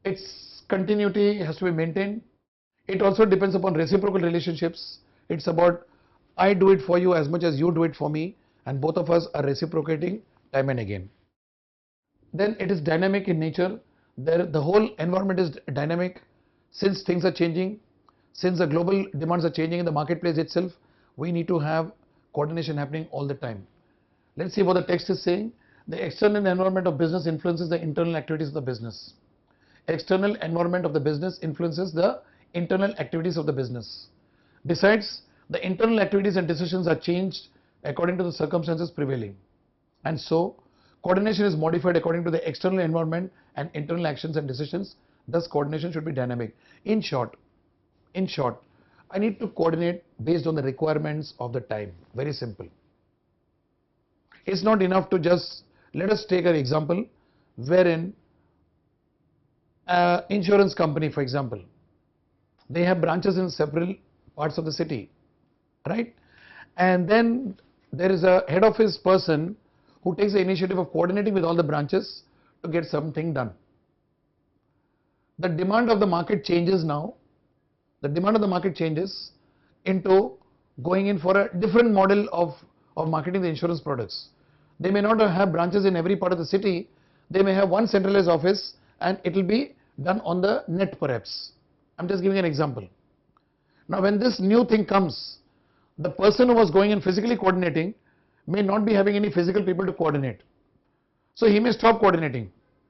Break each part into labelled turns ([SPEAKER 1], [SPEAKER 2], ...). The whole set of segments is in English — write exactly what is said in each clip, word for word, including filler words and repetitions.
[SPEAKER 1] its continuity has to be maintained. It also depends upon reciprocal relationships. It's about I do it for you as much as you do it for me, and both of us are reciprocating time and again. Then it is dynamic in nature. There, the whole environment is dynamic. Since things are changing, since the global demands are changing in the marketplace itself, we need to have coordination happening all the time. Let's see what the text is saying. The external environment of business influences the internal activities of the business. External environment of the business influences the internal activities of the business. Besides, the internal activities and decisions are changed according to the circumstances prevailing. And so, coordination is modified according to the external environment and internal actions and decisions. Thus, coordination should be dynamic. In short, in short, I need to coordinate based on the requirements of the time. Very simple. It's not enough to just, let us take an example wherein an insurance company, for example, they have branches in several parts of the city, right? And then there is a head office person who takes the initiative of coordinating with all the branches to get something done. The demand of the market changes now. The demand of the market changes into going in for a different model of, of marketing the insurance products. They may not have branches in every part of the city. They may have one centralized office and it will be done on the net perhaps. I'm just giving an example. Now when this new thing comes, the person who was going and physically coordinating may not be having any physical people to coordinate. So he may stop coordinating.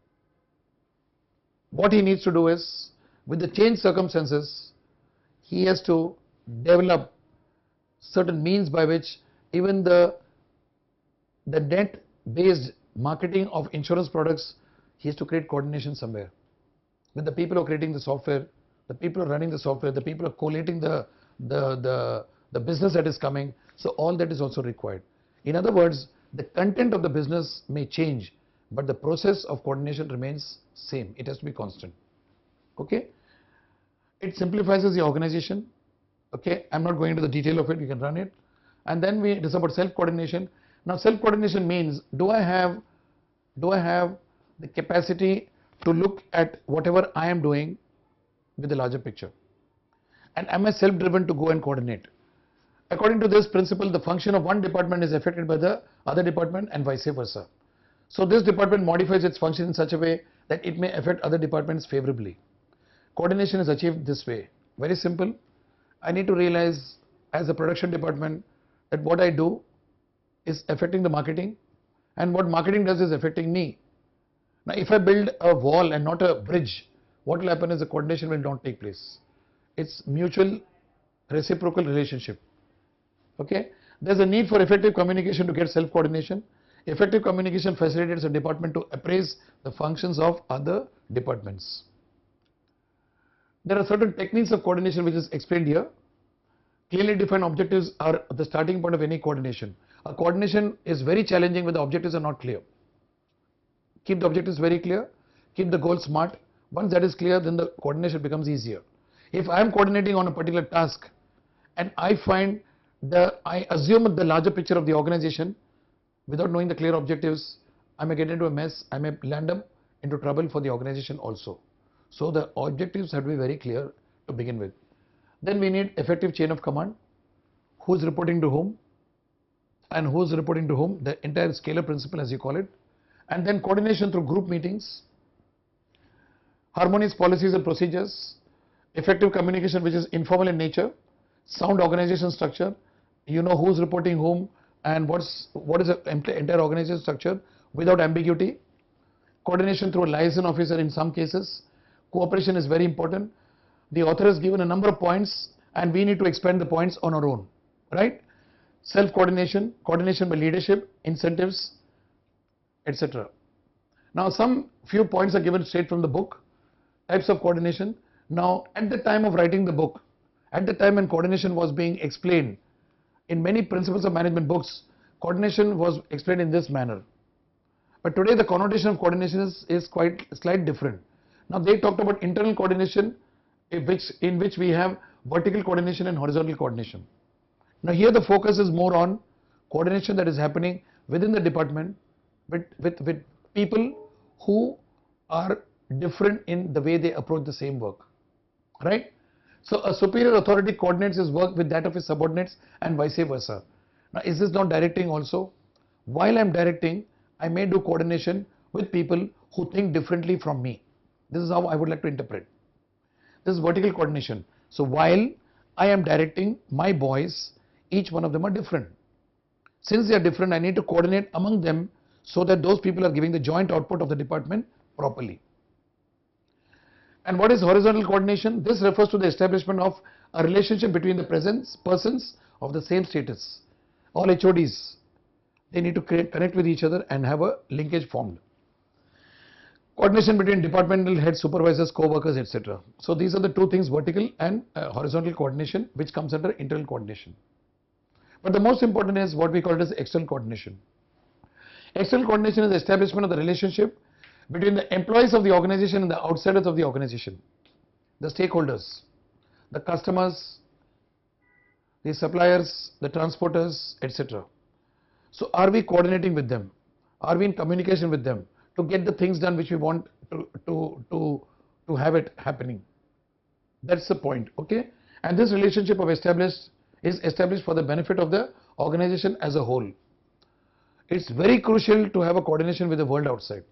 [SPEAKER 1] What he needs to do is, with the changed circumstances, he has to develop certain means by which even the, the net based marketing of insurance products, he has to create coordination somewhere. With the people who are creating the software, the people who are running the software, the people who are collating the, the, the, the business that is coming. So all that is also required. In other words, the content of the business may change, but the process of coordination remains same. It has to be constant. Okay. It simplifies the organization. Okay. I'm not going into the detail of it. You can run it. And then we, it is about self-coordination. Now self-coordination means, do I have, do I have the capacity to look at whatever I am doing with the larger picture? And am I self-driven to go and coordinate? According to this principle, the function of one department is affected by the other department and vice versa. So this department modifies its function in such a way that it may affect other departments favorably. Coordination is achieved this way. Very simple. I need to realize as a production department that what I do is affecting the marketing, and what marketing does is affecting me. Now if I build a wall and not a bridge, what will happen is the coordination will not take place. It's mutual reciprocal relationship. Okay. There's a need for effective communication to get self-coordination. Effective communication facilitates a department to appraise the functions of other departments. There are certain techniques of coordination which is explained here. Clearly defined objectives are the starting point of any coordination. A coordination is very challenging when the objectives are not clear. Keep the objectives very clear. Keep the goal smart. Once that is clear, then the coordination becomes easier. If I am coordinating on a particular task and I find the, I assume the larger picture of the organization without knowing the clear objectives, I may get into a mess. I may land up into trouble for the organization also. So the objectives have to be very clear to begin with. Then we need effective chain of command. Who's reporting to whom and who's reporting to whom, the entire scalar principle as you call it. And then coordination through group meetings, harmonious policies and procedures, effective communication which is informal in nature, sound organization structure, you know who's reporting whom and what's what is the entire organization structure without ambiguity, coordination through a liaison officer in some cases, cooperation is very important. The author has given a number of points and we need to expand the points on our own, right? Self-coordination, coordination by leadership, incentives, et cetera. Now some few points are given straight from the book, types of coordination. Now at the time of writing the book, at the time when coordination was being explained, in many principles of management books, coordination was explained in this manner. But today the connotation of coordination is, is quite slightly different. Now they talked about internal coordination, in which, in which we have vertical coordination and horizontal coordination. Now here the focus is more on coordination that is happening within the department with, with, with people who are different in the way they approach the same work, right? So a superior authority coordinates his work with that of his subordinates and vice versa. Now, is this not directing also? While I am directing, I may do coordination with people who think differently from me. This is how I would like to interpret. This is vertical coordination. So while I am directing my boys, each one of them are different. Since they are different, I need to coordinate among them so that those people are giving the joint output of the department properly. And what is horizontal coordination? This refers to the establishment of a relationship between the presence persons of the same status. All H O Ds, they need to create, connect with each other and have a linkage formed. Coordination between departmental heads, supervisors, co-workers, et cetera. So these are the two things, vertical and uh, horizontal coordination, which comes under internal coordination. But the most important is what we call it as external coordination. External coordination is the establishment of the relationship between the employees of the organization and the outsiders of the organization, the stakeholders, the customers, the suppliers, the transporters, et cetera. So are we coordinating with them? Are we in communication with them to get the things done which we want to, to, to, to have it happening? That's the point, okay? And this relationship of established is established for the benefit of the organization as a whole. It's very crucial to have a coordination with the world outside.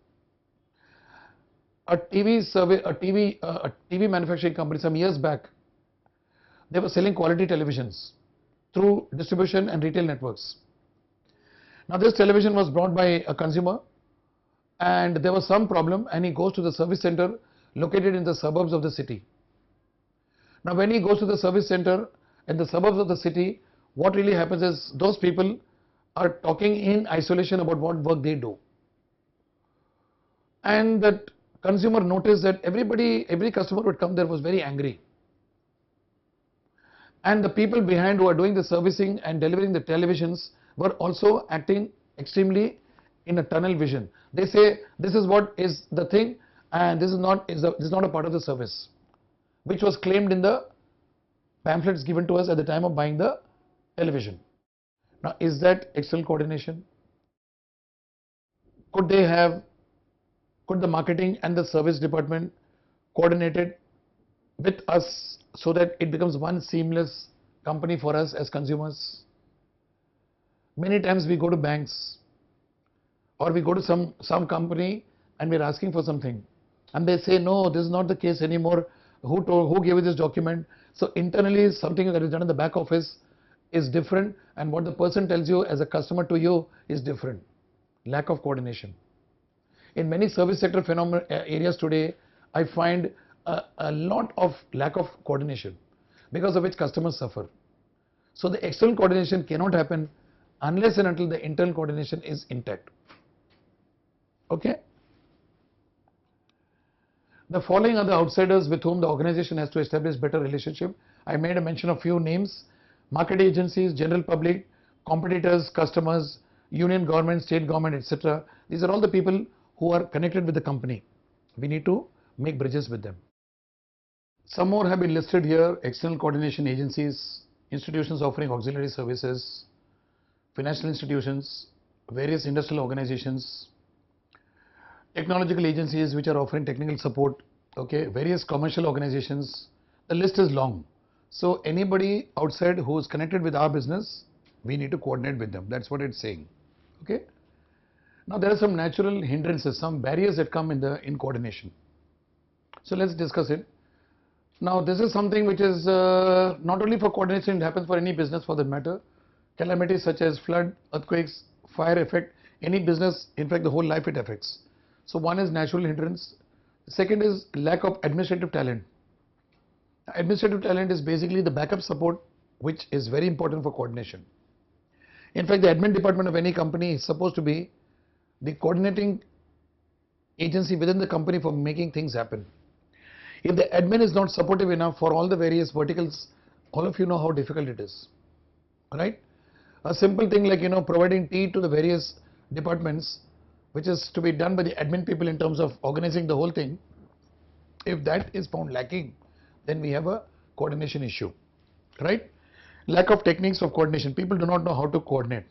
[SPEAKER 1] A T V survey, a T V, uh, a T V manufacturing company some years back, they were selling quality televisions through distribution and retail networks. Now this television was brought by a consumer and there was some problem, and he goes to the service center located in the suburbs of the city. Now when he goes to the service center in the suburbs of the city, what really happens is those people are talking in isolation about what work they do. And that consumer noticed that everybody, every customer would come there was very angry. And the people behind who are doing the servicing and delivering the televisions were also acting extremely in a tunnel vision. They say this is what is the thing and this is not, is a, this is not a part of the service, which was claimed in the pamphlets given to us at the time of buying the television. Now is that external coordination? Could they have, could the marketing and the service department coordinated with us so that it becomes one seamless company for us as consumers? Many times we go to banks or we go to some, some company and we're asking for something and they say, no, this is not the case anymore. Who told, who gave you this document? So internally something that is done in the back office is different, and what the person tells you as a customer to you is different. Lack of coordination. In many service sector phenomena areas today, I find a, a lot of lack of coordination, because of which customers suffer. So the external coordination cannot happen unless and until the internal coordination is intact. Okay? The following are the outsiders with whom the organization has to establish better relationship. I made a mention of few names: market agencies, general public, competitors, customers, union government, state government, et cetera. These are all the people who are connected with the company. We need to make bridges with them. Some more have been listed here: external coordination agencies, institutions offering auxiliary services, financial institutions, various industrial organizations, technological agencies which are offering technical support, okay, various commercial organizations. The list is long. So anybody outside who is connected with our business, we need to coordinate with them. That's what it's saying. Okay. Now there are some natural hindrances, some barriers that come in the in coordination. So let's discuss it. Now this is something which is uh, not only for coordination, it happens for any business for that matter. Calamities such as flood, earthquakes, fire affect any business, in fact the whole life it affects. So one is natural hindrance. Second is lack of administrative talent. Administrative talent is basically the backup support, which is very important for coordination. In fact, the admin department of any company is supposed to be the coordinating agency within the company for making things happen. If the admin is not supportive enough for all the various verticals, all of you know how difficult it is, right? A simple thing like, you know, providing tea to the various departments, which is to be done by the admin people in terms of organizing the whole thing, if that is found lacking, then we have a coordination issue, right? Lack of techniques of coordination. People do not know how to coordinate.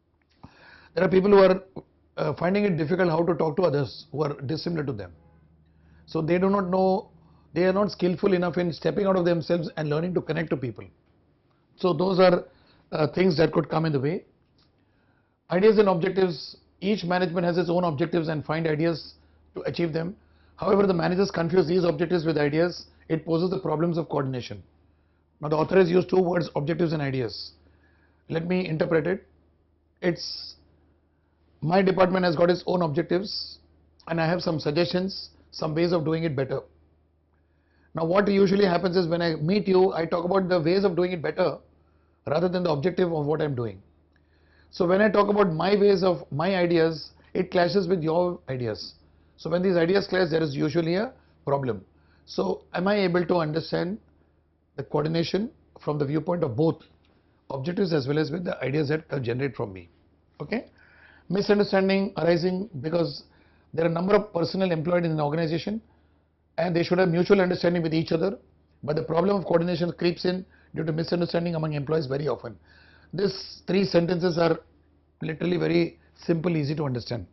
[SPEAKER 1] There are people who are uh, finding it difficult how to talk to others who are dissimilar to them. So they do not know, they are not skillful enough in stepping out of themselves and learning to connect to people. So those are uh, things that could come in the way. Ideas and objectives, each management has its own objectives and find ideas to achieve them. However, the managers confuse these objectives with ideas. It poses the problems of coordination. Now the author has used two words, objectives and ideas. Let me interpret it. It's my department has got its own objectives and I have some suggestions, some ways of doing it better. Now what usually happens is when I meet you, I talk about the ways of doing it better rather than the objective of what I'm doing. So when I talk about my ways of my ideas, it clashes with your ideas. So when these ideas clash, there is usually a problem. So am I able to understand the coordination from the viewpoint of both objectives as well as with the ideas that generate from me? Okay. Misunderstanding arising because there are a number of personnel employed in an organization and they should have mutual understanding with each other, but the problem of coordination creeps in due to misunderstanding among employees very often. These three sentences are literally very simple, easy to understand.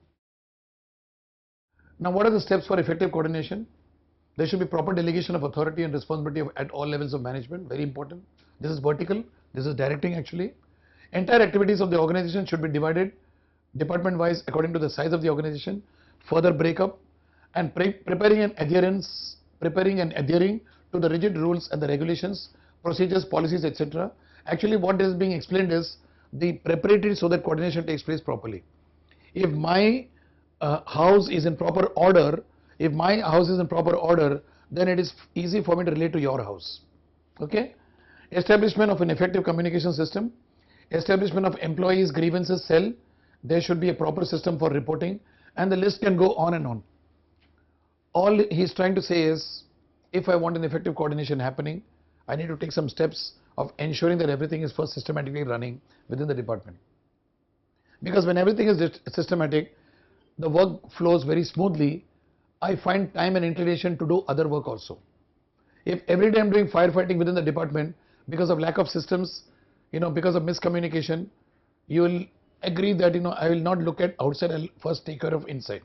[SPEAKER 1] Now what are the steps for effective coordination? There should be proper delegation of authority and responsibility of, at all levels of management, very important. This is vertical, this is directing actually. Entire activities of the organization should be divided department wise according to the size of the organization, further breakup, and pre preparing an adherence, preparing and adhering to the rigid rules and the regulations, procedures, policies, et cetera. Actually what is being explained is the preparatory so that coordination takes place properly. If my uh, house is in proper order, if my house is in proper order, then it is easy for me to relate to your house. Okay. Establishment of an effective communication system, establishment of employees grievances cell, there should be a proper system for reporting, and the list can go on and on. All he is trying to say is, if I want an effective coordination happening, I need to take some steps of ensuring that everything is first systematically running within the department. Because when everything is systematic, the work flows very smoothly. I find time and inclination to do other work also. If every day I am doing firefighting within the department because of lack of systems, you know, because of miscommunication, you will agree that, you know, I will not look at outside, I'll first take care of inside.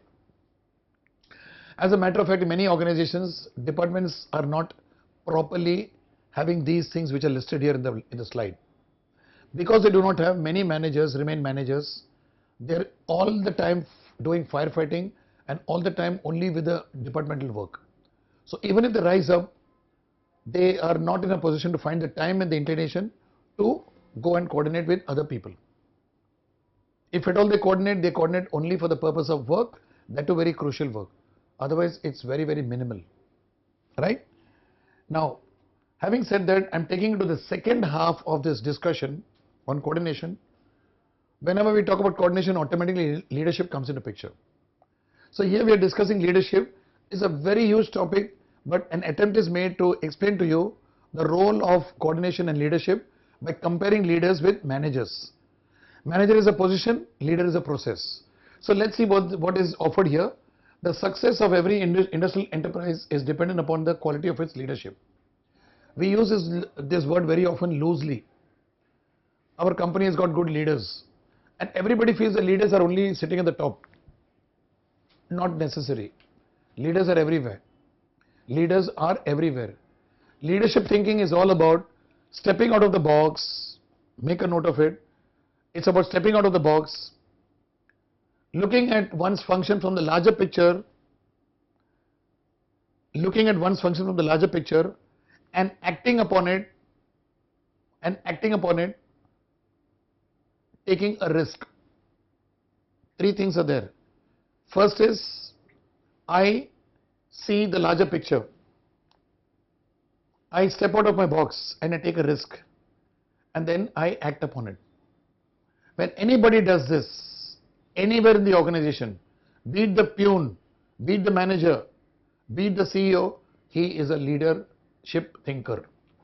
[SPEAKER 1] As a matter of fact, in many organizations, departments are not properly having these things which are listed here in the, in the slide. Because they do not have, many managers remain managers. They're all the time doing firefighting and all the time only with the departmental work. So even if they rise up, they are not in a position to find the time and the inclination to go and coordinate with other people. If at all they coordinate, they coordinate only for the purpose of work, that too very crucial work. Otherwise, it's very, very minimal, right? Now, having said that, I'm taking it to the second half of this discussion on coordination. Whenever we talk about coordination, automatically leadership comes into picture. So here we are discussing leadership. It's a very huge topic, but an attempt is made to explain to you the role of coordination and leadership by comparing leaders with managers. Manager is a position, leader is a process. So let's see what, what is offered here. The success of every industrial enterprise is dependent upon the quality of its leadership. We use this, this word very often loosely. Our company has got good leaders and everybody feels the leaders are only sitting at the top. Not necessary. Leaders are everywhere. Leaders are everywhere. Leadership thinking is all about stepping out of the box. Make a note of it. It's about stepping out of the box, looking at one's function from the larger picture, looking at one's function from the larger picture and acting upon it, and acting upon it, taking a risk. Three things are there. First is, I see the larger picture. I step out of my box and I take a risk and then I act upon it. When anybody does this, anywhere in the organization, be it the peon, be it the manager, be it the C E O, he is a leadership thinker.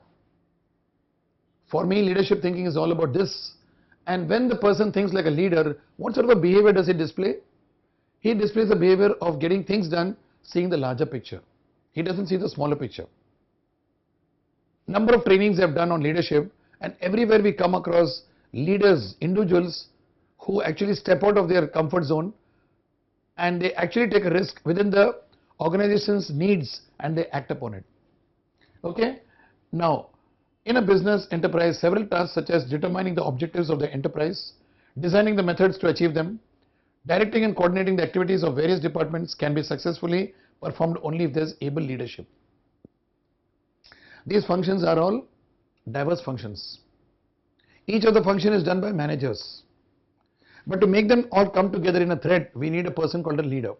[SPEAKER 1] For me, leadership thinking is all about this. And when the person thinks like a leader, what sort of a behavior does he display? He displays the behavior of getting things done, seeing the larger picture. He doesn't see the smaller picture. Number of trainings I have done on leadership, and everywhere we come across leaders, individuals who actually step out of their comfort zone and they actually take a risk within the organization's needs and they act upon it. Okay. Now, in a business enterprise, several tasks such as determining the objectives of the enterprise, designing the methods to achieve them, directing and coordinating the activities of various departments can be successfully performed only if there is able leadership. These functions are all diverse functions. Each of the function is done by managers. But to make them all come together in a thread, we need a person called a leader.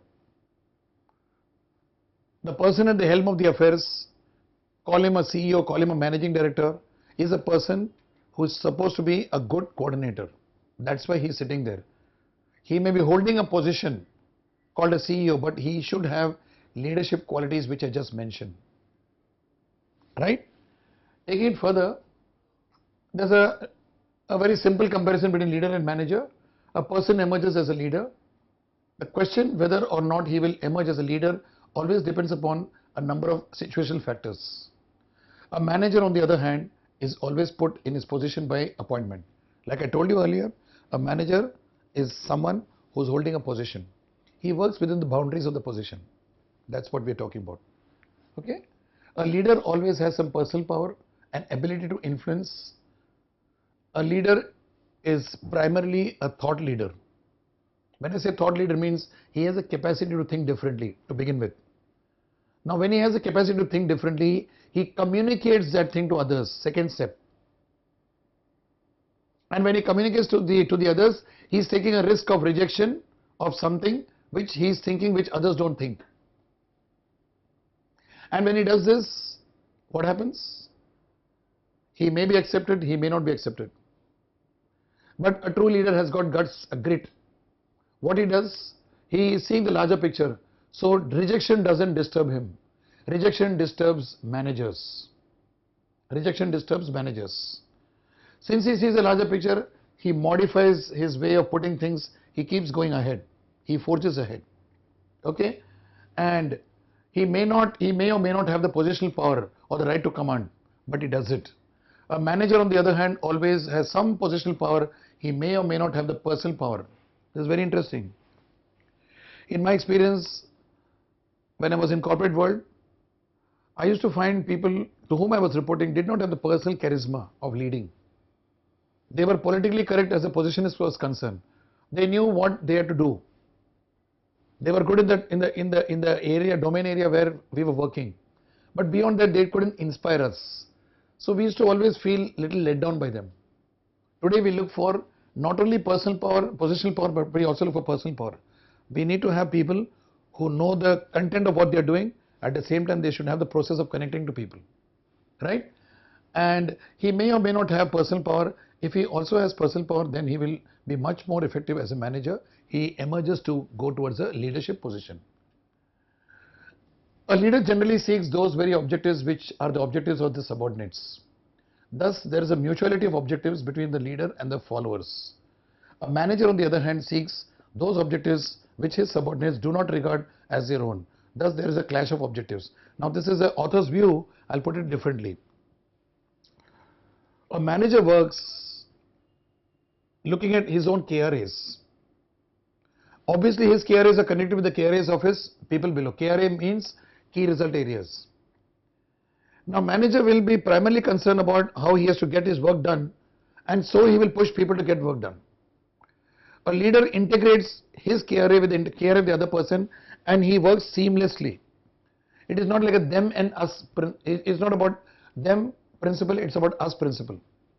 [SPEAKER 1] The person at the helm of the affairs, call him a C E O, call him a managing director, is a person who is supposed to be a good coordinator. That's why he is sitting there. He may be holding a position called a C E O, but he should have leadership qualities which I just mentioned. Right? Taking it further, there's a, a very simple comparison between leader and manager. A person emerges as a leader. The question whether or not he will emerge as a leader always depends upon a number of situational factors. A manager, on the other hand, is always put in his position by appointment. Like I told you earlier, a manager is someone who's holding a position. He works within the boundaries of the position. That's what we're talking about. Okay? A leader always has some personal power and ability to influence. A leader is primarily a thought leader. When I say thought leader, means he has a capacity to think differently to begin with. Now when he has a capacity to think differently, he communicates that thing to others, second step. And when he communicates to the to the others, he is taking a risk of rejection of something which he is thinking which others don't think. And when he does this, what happens? He may be accepted, he may not be accepted. But a true leader has got guts, a grit. What he does, he is seeing the larger picture. So rejection doesn't disturb him. Rejection disturbs managers. Rejection disturbs managers. Since he sees a larger picture, he modifies his way of putting things. He keeps going ahead. He forges ahead. Okay? And he may not, he may or may not have the positional power or the right to command, but he does it. A manager, on the other hand, always has some positional power. He may or may not have the personal power. This is very interesting. In my experience, when I was in corporate world, I used to find people to whom I was reporting did not have the personal charisma of leading. They were politically correct as a positionist was concerned. They knew what they had to do. They were good in the in the in the in the area domain area where we were working, but beyond that they couldn't inspire us. So we used to always feel little let down by them. Today we look for not only personal power, positional power, but we also look for personal power. We need to have people who know the content of what they are doing. At the same time, they should have the process of connecting to people, right? And he may or may not have personal power. If he also has personal power, then he will be much more effective as a manager. He emerges to go towards a leadership position. A leader generally seeks those very objectives which are the objectives of the subordinates. Thus, there is a mutuality of objectives between the leader and the followers. A manager, on the other hand, seeks those objectives which his subordinates do not regard as their own. Thus, there is a clash of objectives. Now, this is the author's view. I'll put it differently. A manager works looking at his own K R As. Obviously, his K R As are connected with the K R As of his people below. K R A means key result areas. Now, manager will be primarily concerned about how he has to get his work done, and so he will push people to get work done. A leader integrates his K R A with the K R A of the other person, and he works seamlessly. It is not like a them and us, it's not about them principle, it's about us principle.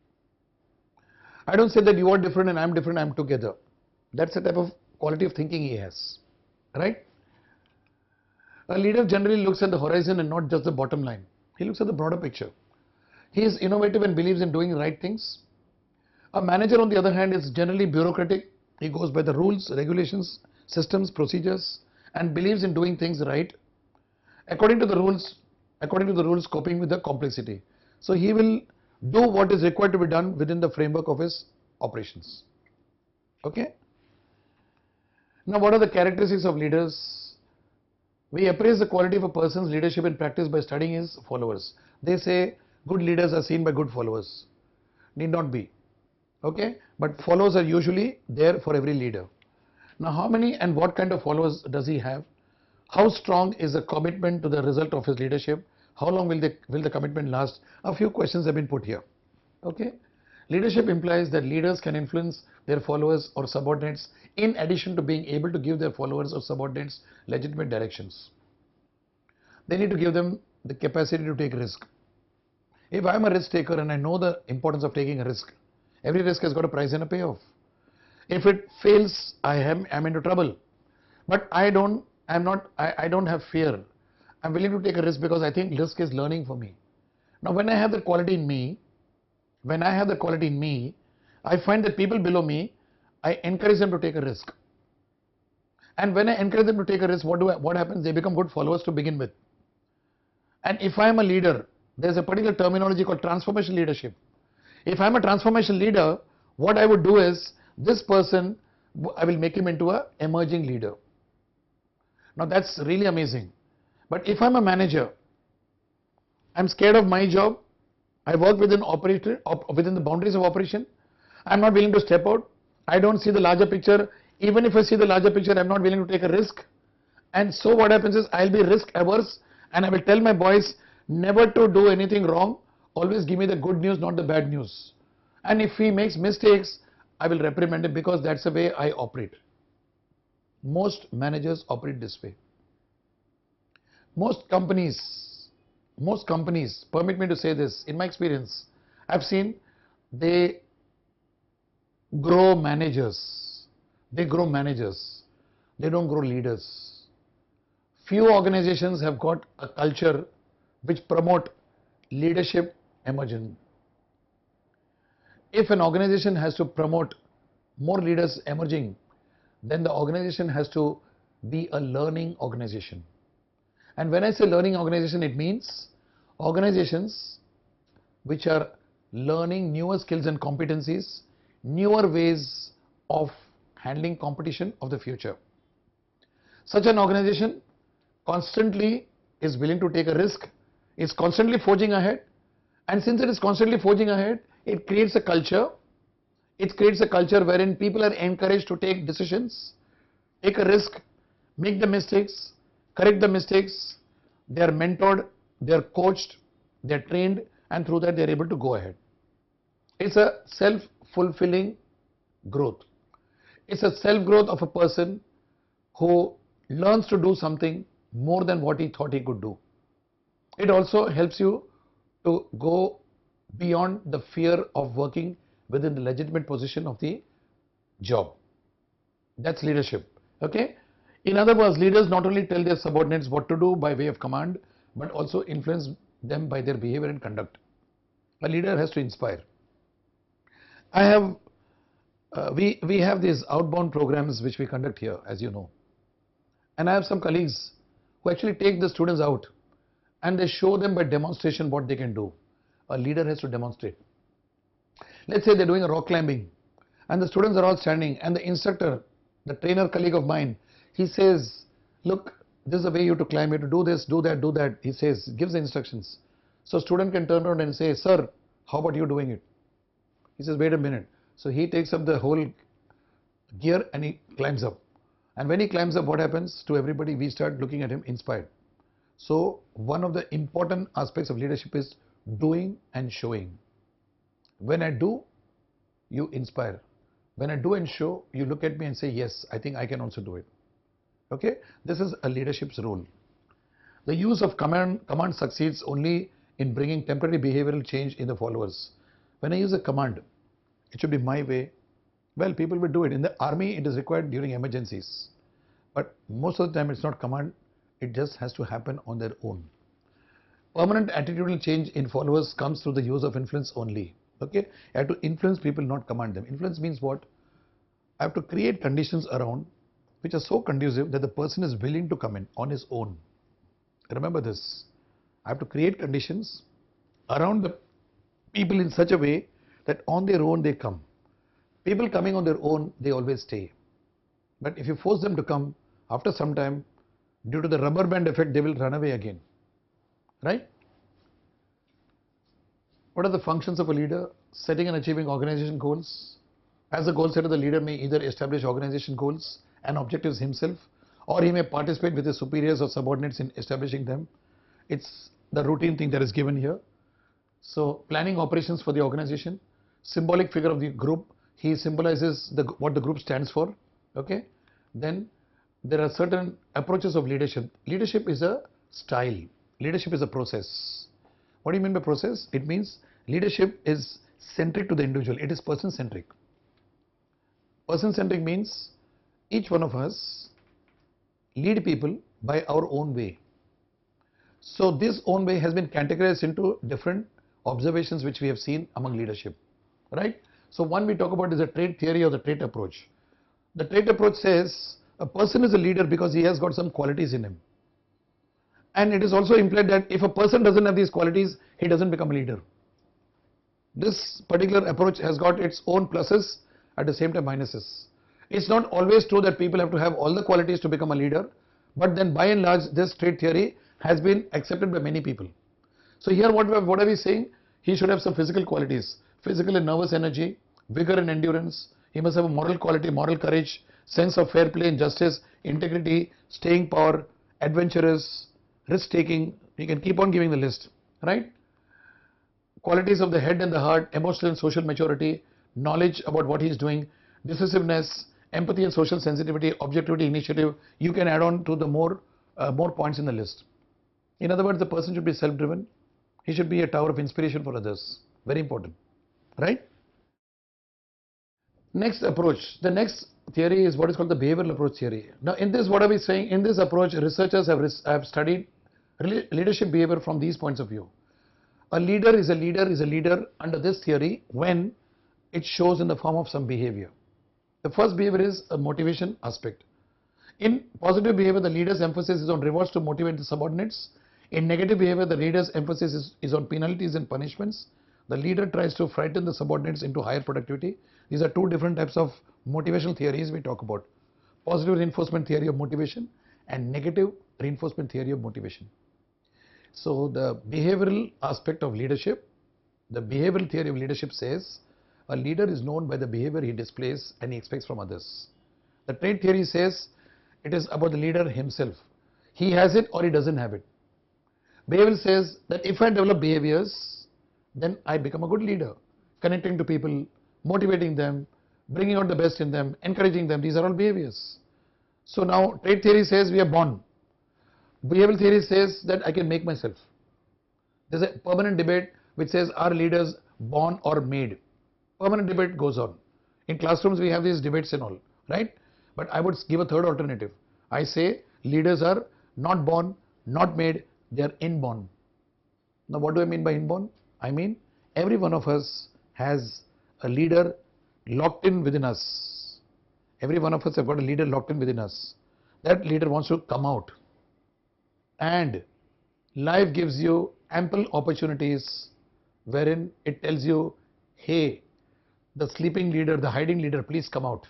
[SPEAKER 1] I don't say that you are different and I'm different, I'm together. That's the type of quality of thinking he has, right? A leader generally looks at the horizon and not just the bottom line. He looks at the broader picture. He is innovative and believes in doing right things. A manager, on the other hand, is generally bureaucratic. He goes by the rules, regulations, systems, procedures, and believes in doing things right according to the rules, according to the rules coping with the complexity. So he will do what is required to be done within the framework of his operations. Okay. Now, what are the characteristics of leaders? We appraise the quality of a person's leadership in practice by studying his followers. They say good leaders are seen by good followers. Need not be. Okay. But followers are usually there for every leader. Now, how many and what kind of followers does he have? How strong is the commitment to the result of his leadership? How long will the, will the commitment last? A few questions have been put here. Okay. Leadership implies that leaders can influence their followers or subordinates in addition to being able to give their followers or subordinates legitimate directions. They need to give them the capacity to take risk. If I am a risk taker and I know the importance of taking a risk, every risk has got a price and a payoff. If it fails, I am I'm into trouble. But I don't, I'm not, I, I don't have fear. I'm willing to take a risk because I think risk is learning for me. Now, when I have the quality in me, when I have the quality in me, I find that people below me, I encourage them to take a risk. And when I encourage them to take a risk, what do I, what happens? They become good followers to begin with. And if I am a leader, there's a particular terminology called transformation leadership. If I'm a transformation leader, what I would do is, this person, I will make him into an emerging leader. Now that's really amazing. But if I'm a manager, I'm scared of my job, I work within operator, op, within the boundaries of operation, I'm not willing to step out, I don't see the larger picture, even if I see the larger picture, I'm not willing to take a risk. And so what happens is, I'll be risk averse and I will tell my boys never to do anything wrong, always give me the good news, not the bad news. And if he makes mistakes, I will reprimand him because that's the way I operate. Most managers operate this way. Most companies, most companies, permit me to say this, in my experience, I've seen they grow managers. They grow managers. They don't grow leaders. Few organizations have got a culture which promote leadership emergence. If an organization has to promote more leaders emerging, then the organization has to be a learning organization. And when I say learning organization, it means organizations which are learning newer skills and competencies, newer ways of handling competition of the future. Such an organization constantly is willing to take a risk, is constantly forging ahead, and since it is constantly forging ahead, it creates a culture, it creates a culture wherein people are encouraged to take decisions, take a risk, make the mistakes, correct the mistakes, they are mentored, they are coached, they are trained, and through that they are able to go ahead. It's a self-fulfilling growth. It's a self-growth of a person who learns to do something more than what he thought he could do. It also helps you to go beyond the fear of working within the legitimate position of the job. That's leadership. Okay. In other words, leaders not only tell their subordinates what to do by way of command, but also influence them by their behavior and conduct. A leader has to inspire. I have, uh, we, we have these outbound programs which we conduct here, as you know. And I have some colleagues who actually take the students out and they show them by demonstration what they can do. A leader has to demonstrate. Let's say they're doing a rock climbing and the students are all standing and the instructor, the trainer colleague of mine, he says, look, this is the way you have to climb, you have to do this, do that, do that. He says, gives the instructions. So student can turn around and say, sir, how about you doing it? He says, wait a minute. So he takes up the whole gear and he climbs up. And when he climbs up, what happens to everybody? We start looking at him inspired. So one of the important aspects of leadership is doing and showing. When I do, you inspire. When I do and show, you look at me and say, yes, I think I can also do it. Okay, this is a leadership's role. The use of command, command succeeds only in bringing temporary behavioral change in the followers. When I use a command, it should be my way. Well, people will do it. In the army, it is required during emergencies. But most of the time, it's not command. It just has to happen on their own. Permanent attitudinal change in followers comes through the use of influence only. Okay, you have to influence people, not command them. Influence means what? I have to create conditions around which are so conducive that the person is willing to come in on his own. Remember this. I have to create conditions around the people in such a way that on their own they come. People coming on their own, they always stay. But if you force them to come, after some time, due to the rubber band effect, they will run away again. Right? What are the functions of a leader? Setting and achieving organization goals. As a goal setter, the leader may either establish organization goals and objectives himself, or he may participate with his superiors or subordinates in establishing them. It's the routine thing that is given here. So planning operations for the organization, symbolic figure of the group, he symbolizes the, what the group stands for. Okay. Then there are certain approaches of leadership. Leadership is a style. Leadership is a process. What do you mean by process? It means leadership is centric to the individual. It is person centric. Person centric means each one of us lead people by our own way. So this own way has been categorized into different observations which we have seen among leadership, right? So one we talk about is the trait theory or the trait approach. The trait approach says a person is a leader because he has got some qualities in him. And it is also implied that if a person doesn't have these qualities, he doesn't become a leader. This particular approach has got its own pluses, at the same time minuses. It's not always true that people have to have all the qualities to become a leader, but then by and large this trait theory has been accepted by many people. So here what, what are we saying? He should have some physical qualities, physical and nervous energy, vigor and endurance. He must have a moral quality, moral courage, sense of fair play and justice, integrity, staying power, adventurous, risk taking. We can keep on giving the list, right? Qualities of the head and the heart, emotional and social maturity, knowledge about what he is doing, decisiveness, empathy and social sensitivity, objectivity, initiative. You can add on to the more uh, more points in the list. In other words, the person should be self-driven. He should be a tower of inspiration for others. Very important, right? Next approach. The next theory is what is called the behavioral approach theory. Now in this, what are we saying? In this approach, researchers have, have studied leadership behavior from these points of view. A leader is a leader is a leader under this theory when it shows in the form of some behavior. The first behavior is a motivation aspect. In positive behavior, the leader's emphasis is on rewards to motivate the subordinates. In negative behavior, the leader's emphasis is, is on penalties and punishments. The leader tries to frighten the subordinates into higher productivity. These are two different types of motivational theories we talk about. Positive reinforcement theory of motivation and negative reinforcement theory of motivation. So the behavioral aspect of leadership, the behavioral theory of leadership says a leader is known by the behavior he displays and he expects from others. The trait theory says it is about the leader himself. He has it or he doesn't have it. Behavior says that if I develop behaviors, then I become a good leader, connecting to people, motivating them, bringing out the best in them, encouraging them. These are all behaviors. So now trait theory says we are born. Behavioral theory says that I can make myself. There's a permanent debate which says are leaders born or made. Permanent debate goes on. In classrooms we have these debates and all, right? But I would give a third alternative. I say leaders are not born, not made, they are inborn. Now what do I mean by inborn? I mean every one of us has a leader locked in within us. Every one of us have got a leader locked in within us. That leader wants to come out. And life gives you ample opportunities wherein it tells you, hey, the sleeping leader, the hiding leader, please come out.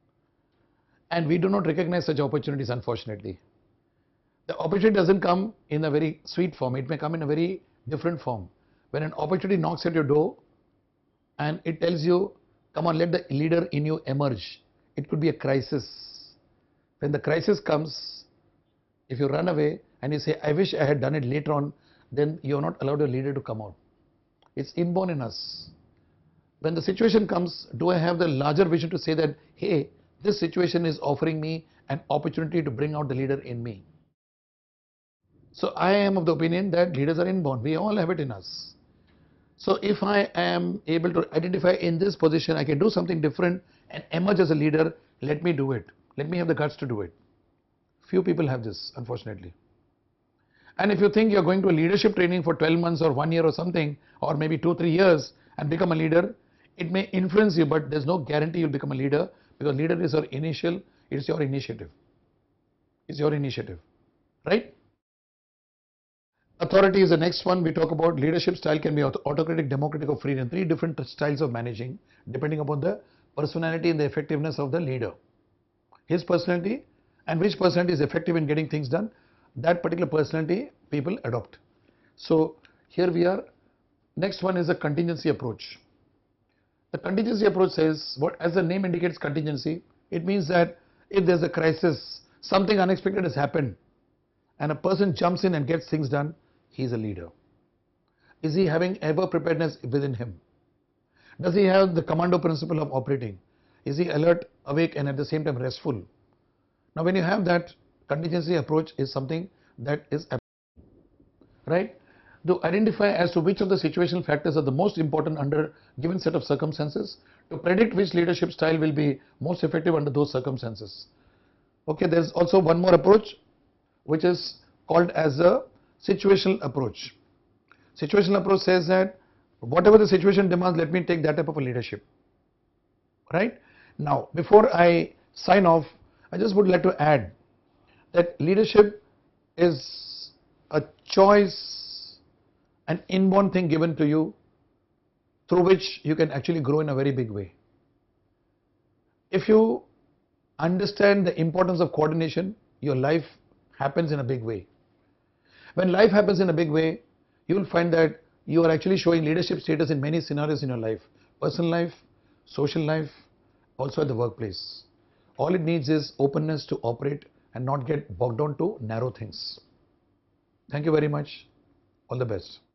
[SPEAKER 1] And we do not recognize such opportunities, unfortunately. The opportunity doesn't come in a very sweet form. It may come in a very different form. When an opportunity knocks at your door and it tells you, come on, let the leader in you emerge. It could be a crisis. When the crisis comes, if you run away and you say, I wish I had done it later on, then you are not allowed a leader to come out. It's inborn in us. When the situation comes, do I have the larger vision to say that, hey, this situation is offering me an opportunity to bring out the leader in me. So I am of the opinion that leaders are inborn. We all have it in us. So if I am able to identify in this position, I can do something different and emerge as a leader, let me do it. Let me have the guts to do it. Few people have this, unfortunately. And if you think you're going to a leadership training for twelve months or one year or something, or maybe two, three years and become a leader, it may influence you, but there's no guarantee you'll become a leader, because leader is your initial, it's your initiative. It's your initiative, right? Authority is the next one we talk about. Leadership style can be autocratic, democratic, or free. And three different styles of managing depending upon the personality and the effectiveness of the leader. His personality and which personality is effective in getting things done, that particular personality people adopt. So here we are. Next one is a contingency approach. The contingency approach says, what as the name indicates, contingency, it means that if there's a crisis, something unexpected has happened and a person jumps in and gets things done, he is a leader. Is he having ever preparedness within him? Does he have the commando principle of operating? Is he alert, awake, and at the same time restful? Now when you have that, contingency approach is something that is right. To identify as to which of the situational factors are the most important under given set of circumstances, to predict which leadership style will be most effective under those circumstances. Okay, there is also one more approach which is called as a situational approach. Situational approach says that whatever the situation demands, let me take that type of a leadership. Right? Now, before I sign off, I just would like to add that leadership is a choice, an inborn thing given to you through which you can actually grow in a very big way. If you understand the importance of coordination, your life happens in a big way. When life happens in a big way, you will find that you are actually showing leadership status in many scenarios in your life, personal life, social life, also at the workplace. All it needs is openness to operate and not get bogged down to narrow things. Thank you very much. All the best.